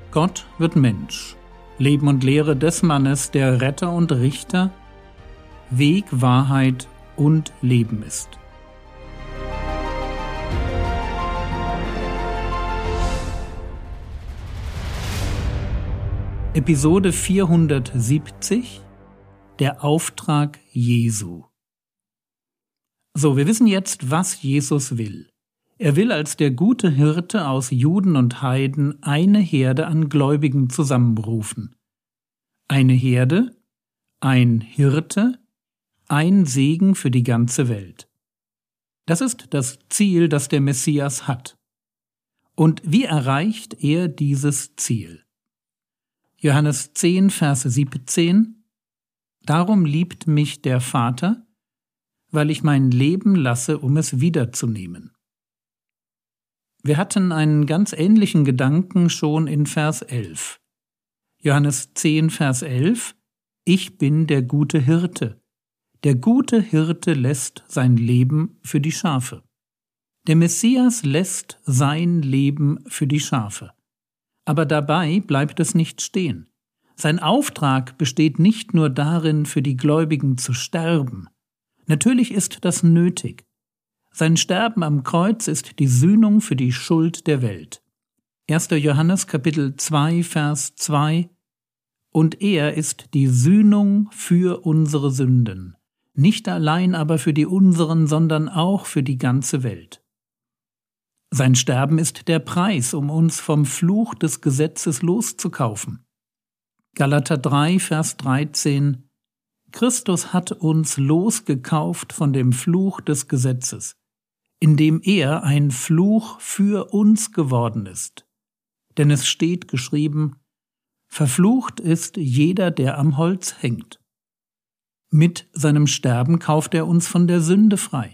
Gott wird Mensch. Leben und Lehre des Mannes, der Retter und Richter, Weg, Wahrheit und Leben ist. Episode 470 – Der Auftrag Jesu. So, wir wissen jetzt, was Jesus will. Er will als der gute Hirte aus Juden und Heiden eine Herde an Gläubigen zusammenrufen. Eine Herde, ein Hirte, ein Segen für die ganze Welt. Das ist das Ziel, das der Messias hat. Und wie erreicht er dieses Ziel? Johannes 10, Verse 17: Darum liebt mich der Vater, weil ich mein Leben lasse, um es wiederzunehmen. Wir hatten einen ganz ähnlichen Gedanken schon in Vers 11. Johannes 10, Vers 11: Ich bin der gute Hirte. Der gute Hirte lässt sein Leben für die Schafe. Der Messias lässt sein Leben für die Schafe. Aber dabei bleibt es nicht stehen. Sein Auftrag besteht nicht nur darin, für die Gläubigen zu sterben. Natürlich ist das nötig. Sein Sterben am Kreuz ist die Sühnung für die Schuld der Welt. 1. Johannes Kapitel 2, Vers 2: Und er ist die Sühnung für unsere Sünden, nicht allein aber für die unseren, sondern auch für die ganze Welt. Sein Sterben ist der Preis, um uns vom Fluch des Gesetzes loszukaufen. Galater 3, Vers 13: Christus hat uns losgekauft von dem Fluch des Gesetzes, indem er ein Fluch für uns geworden ist. Denn es steht geschrieben: Verflucht ist jeder, der am Holz hängt. Mit seinem Sterben kauft er uns von der Sünde frei.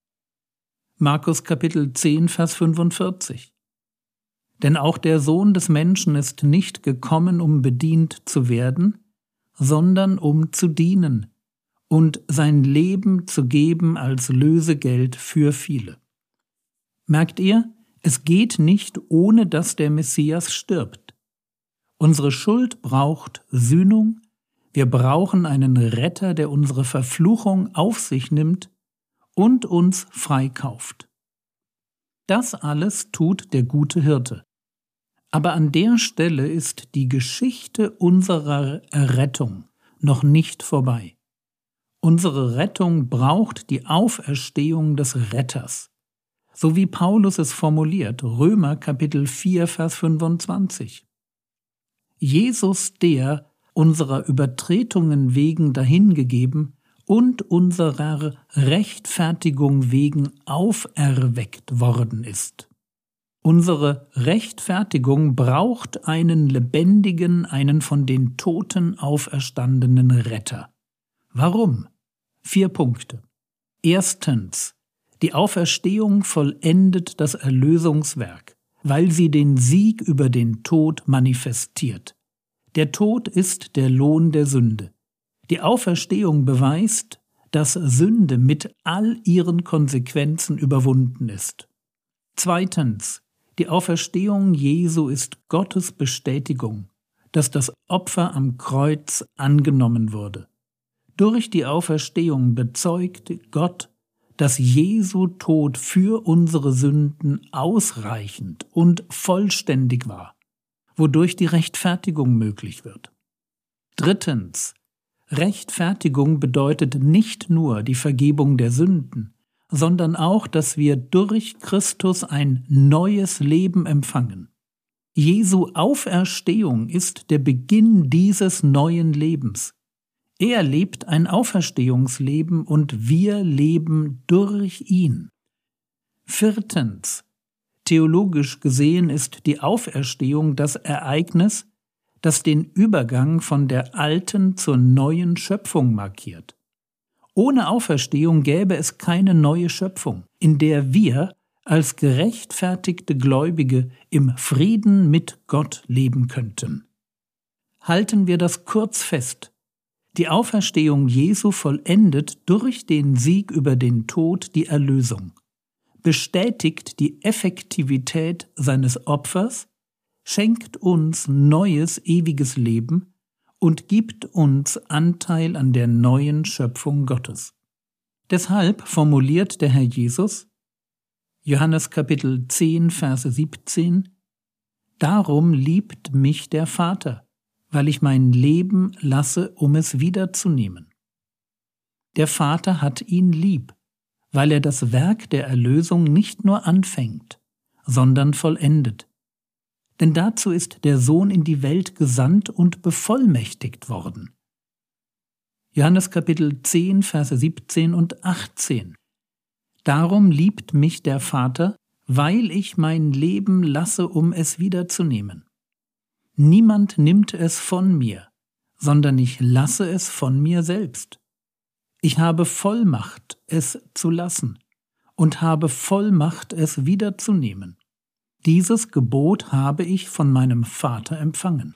Markus Kapitel 10, Vers 45: Denn auch der Sohn des Menschen ist nicht gekommen, um bedient zu werden, sondern um zu dienen und sein Leben zu geben als Lösegeld für viele. Merkt ihr, es geht nicht, ohne dass der Messias stirbt. Unsere Schuld braucht Sühnung, wir brauchen einen Retter, der unsere Verfluchung auf sich nimmt und uns freikauft. Das alles tut der gute Hirte. Aber an der Stelle ist die Geschichte unserer Errettung noch nicht vorbei. Unsere Rettung braucht die Auferstehung des Retters. So wie Paulus es formuliert, Römer Kapitel 4, Vers 25. Jesus, der unserer Übertretungen wegen dahingegeben und unserer Rechtfertigung wegen auferweckt worden ist. Unsere Rechtfertigung braucht einen lebendigen, einen von den Toten auferstandenen Retter. Warum? 4 Punkte. Erstens: Die Auferstehung vollendet das Erlösungswerk, weil sie den Sieg über den Tod manifestiert. Der Tod ist der Lohn der Sünde. Die Auferstehung beweist, dass Sünde mit all ihren Konsequenzen überwunden ist. Zweitens: Die Auferstehung Jesu ist Gottes Bestätigung, dass das Opfer am Kreuz angenommen wurde. Durch die Auferstehung bezeugt Gott, dass Jesu Tod für unsere Sünden ausreichend und vollständig war, wodurch die Rechtfertigung möglich wird. Drittens: Rechtfertigung bedeutet nicht nur die Vergebung der Sünden, sondern auch, dass wir durch Christus ein neues Leben empfangen. Jesu Auferstehung ist der Beginn dieses neuen Lebens. Er lebt ein Auferstehungsleben und wir leben durch ihn. Viertens: Theologisch gesehen ist die Auferstehung das Ereignis, das den Übergang von der alten zur neuen Schöpfung markiert. Ohne Auferstehung gäbe es keine neue Schöpfung, in der wir als gerechtfertigte Gläubige im Frieden mit Gott leben könnten. Halten wir das kurz fest: Die Auferstehung Jesu vollendet durch den Sieg über den Tod die Erlösung, bestätigt die Effektivität seines Opfers, schenkt uns neues, ewiges Leben und gibt uns Anteil an der neuen Schöpfung Gottes. Deshalb formuliert der Herr Jesus, Johannes Kapitel 10, Verse 17, Darum liebt mich der Vater, weil ich mein Leben lasse, um es wiederzunehmen. Der Vater hat ihn lieb, weil er das Werk der Erlösung nicht nur anfängt, sondern vollendet. Denn dazu ist der Sohn in die Welt gesandt und bevollmächtigt worden. Johannes Kapitel 10, Verse 17 und 18. Darum liebt mich der Vater, weil ich mein Leben lasse, um es wiederzunehmen. Niemand nimmt es von mir, sondern ich lasse es von mir selbst. Ich habe Vollmacht, es zu lassen, und habe Vollmacht, es wiederzunehmen. Dieses Gebot habe ich von meinem Vater empfangen.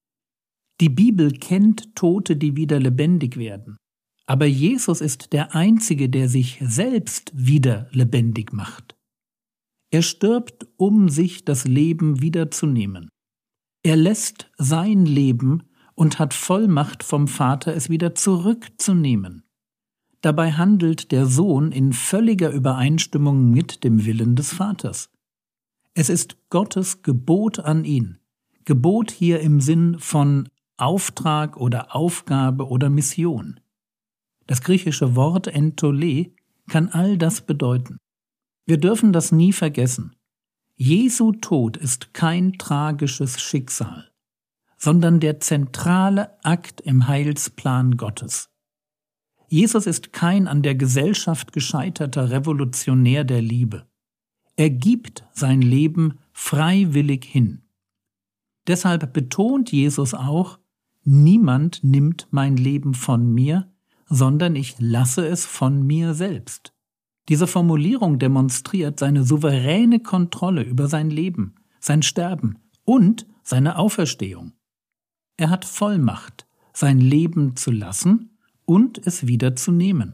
Die Bibel kennt Tote, die wieder lebendig werden. Aber Jesus ist der Einzige, der sich selbst wieder lebendig macht. Er stirbt, um sich das Leben wiederzunehmen. Er lässt sein Leben und hat Vollmacht vom Vater, es wieder zurückzunehmen. Dabei handelt der Sohn in völliger Übereinstimmung mit dem Willen des Vaters. Es ist Gottes Gebot an ihn. Gebot hier im Sinn von Auftrag oder Aufgabe oder Mission. Das griechische Wort entole kann all das bedeuten. Wir dürfen das nie vergessen. Jesu Tod ist kein tragisches Schicksal, sondern der zentrale Akt im Heilsplan Gottes. Jesus ist kein an der Gesellschaft gescheiterter Revolutionär der Liebe. Er gibt sein Leben freiwillig hin. Deshalb betont Jesus auch, niemand nimmt mein Leben von mir, sondern ich lasse es von mir selbst. Diese Formulierung demonstriert seine souveräne Kontrolle über sein Leben, sein Sterben und seine Auferstehung. Er hat Vollmacht, sein Leben zu lassen und es wieder zu nehmen.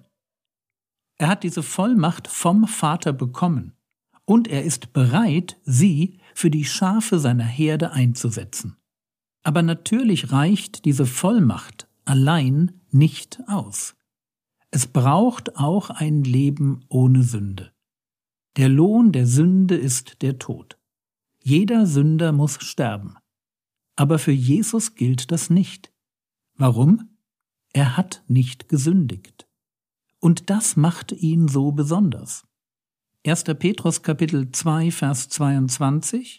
Er hat diese Vollmacht vom Vater bekommen und er ist bereit, sie für die Schafe seiner Herde einzusetzen. Aber natürlich reicht diese Vollmacht allein nicht aus. Es braucht auch ein Leben ohne Sünde. Der Lohn der Sünde ist der Tod. Jeder Sünder muss sterben. Aber für Jesus gilt das nicht. Warum? Er hat nicht gesündigt. Und das macht ihn so besonders. 1. Petrus Kapitel 2, Vers 22.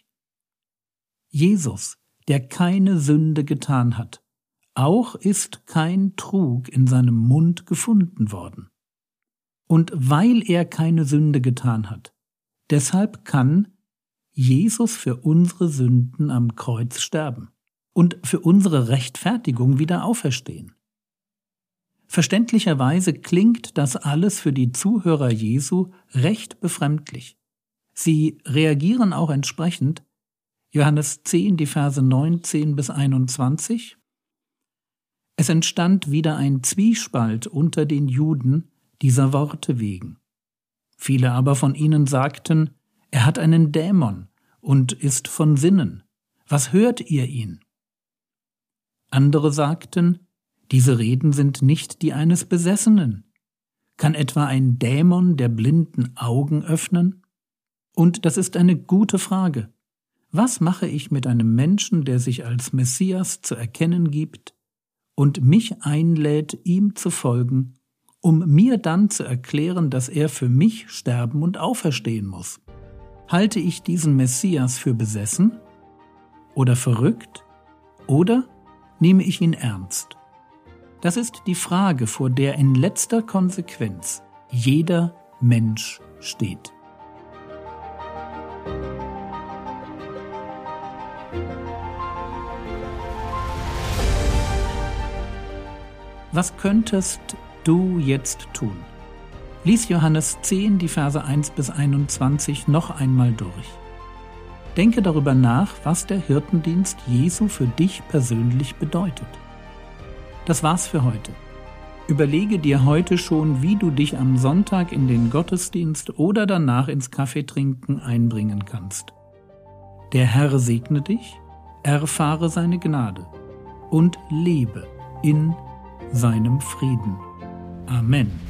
Jesus, der keine Sünde getan hat, auch ist kein Trug in seinem Mund gefunden worden. Und weil er keine Sünde getan hat, deshalb kann Jesus für unsere Sünden am Kreuz sterben und für unsere Rechtfertigung wieder auferstehen. Verständlicherweise klingt das alles für die Zuhörer Jesu recht befremdlich. Sie reagieren auch entsprechend. Johannes 10, die Verse 19 bis 21. Es entstand wieder ein Zwiespalt unter den Juden dieser Worte wegen. Viele aber von ihnen sagten, er hat einen Dämon und ist von Sinnen. Was hört ihr ihn? Andere sagten, diese Reden sind nicht die eines Besessenen. Kann etwa ein Dämon der blinden Augen öffnen? Und das ist eine gute Frage. Was mache ich mit einem Menschen, der sich als Messias zu erkennen gibt und mich einlädt, ihm zu folgen, um mir dann zu erklären, dass er für mich sterben und auferstehen muss? Halte ich diesen Messias für besessen oder verrückt oder nehme ich ihn ernst? Das ist die Frage, vor der in letzter Konsequenz jeder Mensch steht. Was könntest du jetzt tun? Lies Johannes 10, die Verse 1 bis 21 noch einmal durch. Denke darüber nach, was der Hirtendienst Jesu für dich persönlich bedeutet. Das war's für heute. Überlege dir heute schon, wie du dich am Sonntag in den Gottesdienst oder danach ins Kaffeetrinken einbringen kannst. Der Herr segne dich, erfahre seine Gnade und lebe in seinem Frieden. Amen.